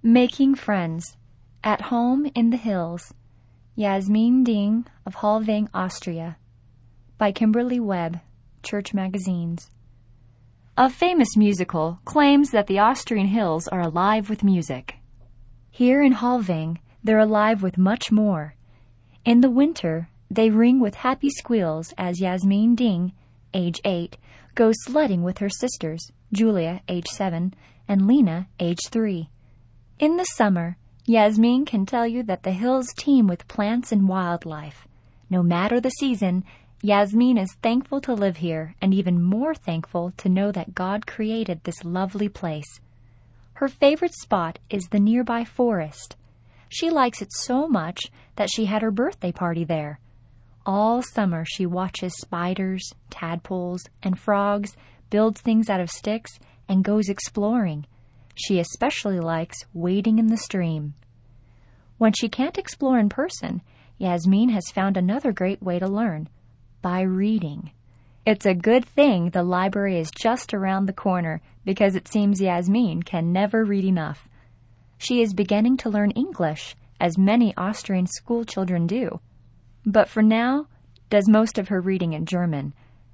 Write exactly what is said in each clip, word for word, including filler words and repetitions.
Making Friends. At Home in the Hills. Yasmin Ding of Halving, Austria. By Kimberly Webb, Church Magazines. A famous musical claims that the Austrian hills are alive with music. Here in Halving, they're alive with much more. In the winter, they ring with happy squeals as Yasmin Ding, age eight, goes sledding with her sisters, Julia, age seven, and Lena, age three. In the summer, Yasmin can tell you that the hills teem with plants and wildlife. No matter the season, Yasmin is thankful to live here and even more thankful to know that God created this lovely place. Her favorite spot is the nearby forest. She likes it so much that she had her birthday party there. All summer she watches spiders, tadpoles, and frogs, builds things out of sticks, and goes exploring. She especially likes wading in the stream. When she can't explore in person, Yasmin has found another great way to learn, by reading. It's a good thing the library is just around the corner because it seems Yasmin can never read enough. She is beginning to learn English, as many Austrian school children do. But for now, does most of her reading in German.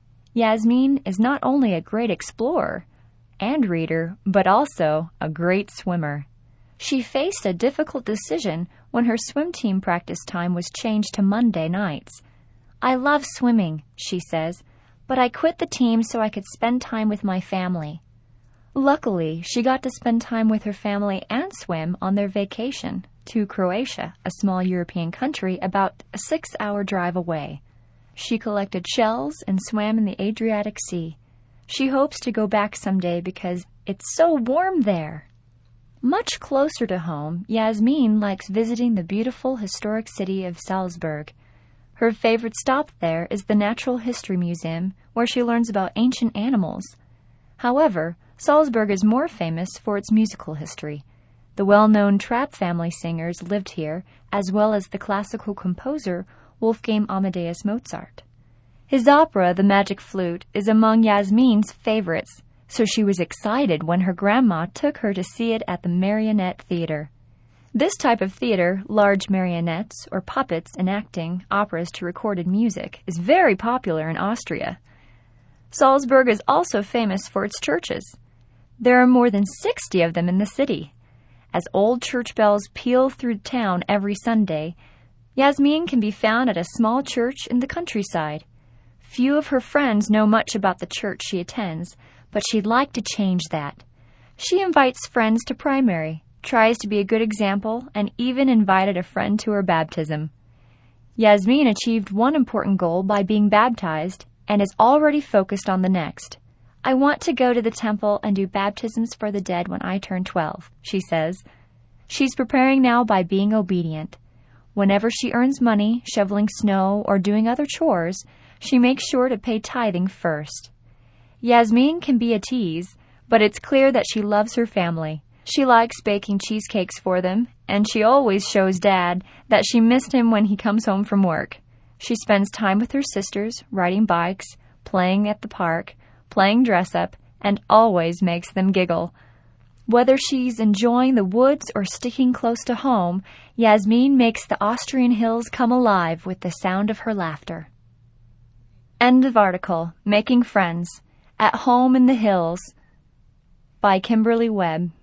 Yasmin is not only a great explorer and reader, but also a great swimmer. She faced a difficult decision when her swim team practice time was changed to Monday nights. "I love swimming," she says, "but I quit the team so I could spend time with my family." Luckily, she got to spend time with her family and swim on their vacation to Croatia, a small European country about a six-hour drive away. She collected shells and swam in the Adriatic Sea. She hopes to go back someday because it's so warm there. Much closer to home, Yasmin likes visiting the beautiful historic city of Salzburg. Her favorite stop there is the Natural History Museum, where she learns about ancient animals. However, Salzburg is more famous for its musical history. The well-known Trapp family singers lived here, as well as the classical composer Wolfgang Amadeus Mozart. His opera, The Magic Flute, is among Yasmin's favorites, so she was excited when her grandma took her to see it at the Marionette Theater. This type of theater, large marionettes or puppets enacting operas to recorded music, is very popular in Austria. Salzburg is also famous for its churches. There are more than sixty of them in the city. As old church bells peal through town every Sunday, Yasmin can be found at a small church in the countryside. Few of her friends know much about the church she attends, but she'd like to change that. She invites friends to primary, tries to be a good example, and even invited a friend to her baptism. Yasmin achieved one important goal by being baptized and is already focused on the next. "I want to go to the temple and do baptisms for the dead when I turn twelve, she says. She's preparing now by being obedient. Whenever she earns money, shoveling snow or doing other chores, she makes sure to pay tithing first. Yasmin can be a tease, but it's clear that she loves her family. She likes baking cheesecakes for them, and she always shows Dad that she missed him when he comes home from work. She spends time with her sisters, riding bikes, playing at the park, playing dress-up, and always makes them giggle. Whether she's enjoying the woods or sticking close to home, Yasmin makes the Austrian hills come alive with the sound of her laughter." End of article. Making Friends. At Home in the Hills. By Kimberly Webb.